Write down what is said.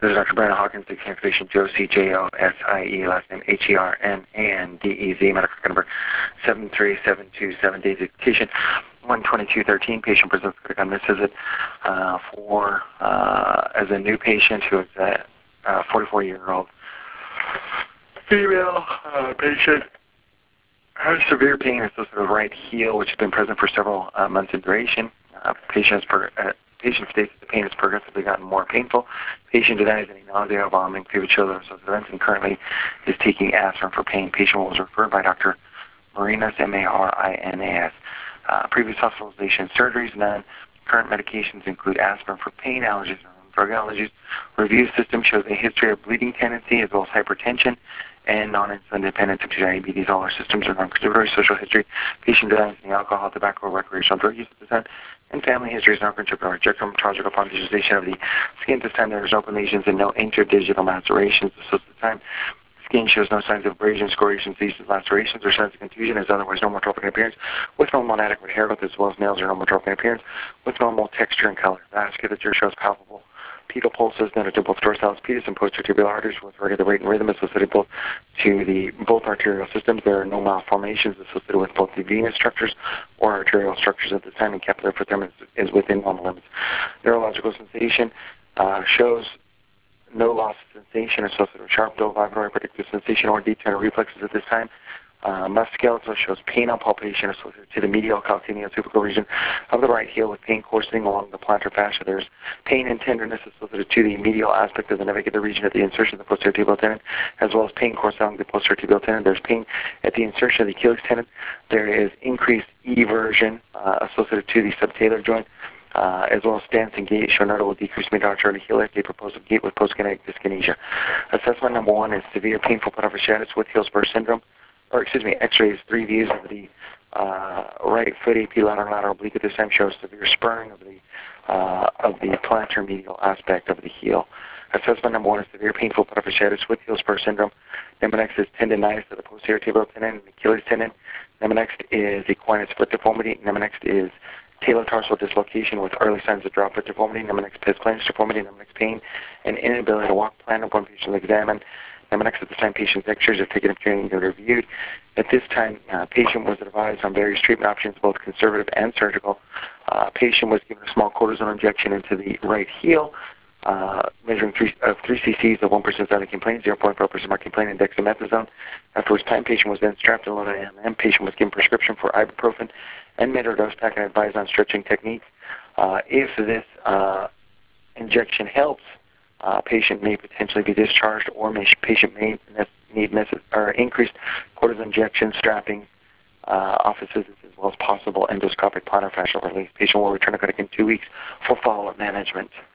This is Dr. Brandon Hawkins, the patient Josie, Josie, last name Hernandez, medical number 73727, days dictation 12213. Patient presents on this visit as a new patient who is a 44-year-old female patient. Has severe pain associated with right heel, which has been present for several months in duration. Patient states that the pain has progressively gotten more painful. Patient denies any nausea, vomiting, fever, chills, or associated events, and currently is taking aspirin for pain. Patient was referred by Dr. Marinas, Marinas. Previous hospitalization, surgeries, none. Current medications include aspirin for pain, allergies, and drug allergies. Review system shows a history of bleeding tendency as well as hypertension and non-insulin dependent type 2 diabetes. All our systems are non-contributory. Social history, patient denies any alcohol, tobacco, or recreational drug use at this time, and family history is non-contributory. Rectum upon visualization of the skin at this time. There is open lesions and no interdigital macerations associated at the time. Skin shows no signs of abrasions, scoriations, lesions, lacerations, or signs of contusion, is otherwise normotropic in appearance, with normal and adequate hair growth, as well as nails are normotropic in appearance, with normal texture and color. Vasculature shows palpable pedal pulses, noted both dorsalis pedis and posterior tibial arteries with regular rate and rhythm associated both to both arterial systems. There are no malformations associated with both the venous structures or arterial structures at this time, and capillary flow therm is within normal limits. Neurological sensation shows no loss of sensation associated with sharp, dull, vibratory, predictive sensation, or deep tender reflexes at this time. Musculoskeletal shows pain on palpation associated to the medial calcaneal tubercle region of the right heel with pain coursing along the plantar fascia. There's pain and tenderness associated to the medial aspect of the navicular region at the insertion of the posterior tibial tendon, as well as pain coursing along the posterior tibial tendon. There's pain at the insertion of the Achilles tendon. There is increased eversion associated to the subtalar joint, as well as stance and gait show notable decreased mid-arterial heel gait, proposive gait with postkinetic dyskinesia. Assessment number 1 is severe painful plantar fasciitis with heel spur syndrome. X-rays, 3 views of the right foot AP lateral oblique at this time shows severe spurring of the plantar medial aspect of the heel. Assessment number 1 is severe painful plantar fasciitis with heel spur syndrome. Number next is tendonitis of the posterior tibial tendon and Achilles tendon. Number next is equine foot deformity. Number next is talar-tarsal dislocation with early signs of drop foot deformity. Number next, pes planus deformity. Number next, pain and inability to walk. Plan upon patient examined. Number next, at this time, patient's X-rays are taken and training and reviewed. At this time, patient was advised on various treatment options, both conservative and surgical. Patient was given a small cortisone injection into the right heel, measuring 3 cc's of 1% xylacane, 0.4% marcaine, and dexamethasone. After which time, patient was then strapped and loaded M. Patient was given prescription for ibuprofen and mid-dose pack and advised on stretching techniques. If this injection helps, patient may potentially be discharged, or patient may need increased cortisone injection, strapping, office visits, as well as possible endoscopic plantar fascial release. Patient will return to clinic in 2 weeks for follow-up management.